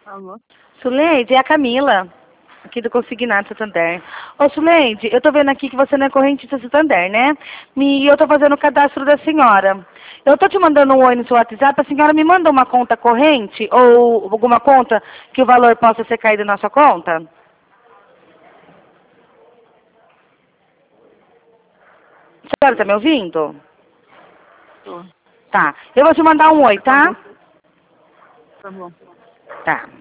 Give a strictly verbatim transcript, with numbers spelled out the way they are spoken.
Alô? Suleide, é a Camila, aqui do Consignado Santander. Ô, Suleide, eu tô vendo aqui que você não é correntista Santander, né? E eu tô fazendo o cadastro da senhora. Eu tô te mandando um oi no seu WhatsApp, a senhora me manda uma conta corrente ou alguma conta que o valor possa ser caído na sua conta? A senhora tá me ouvindo? Tô. Tá. Eu vou te mandar um oi, Tá tá? bom. Tá bom. Tá.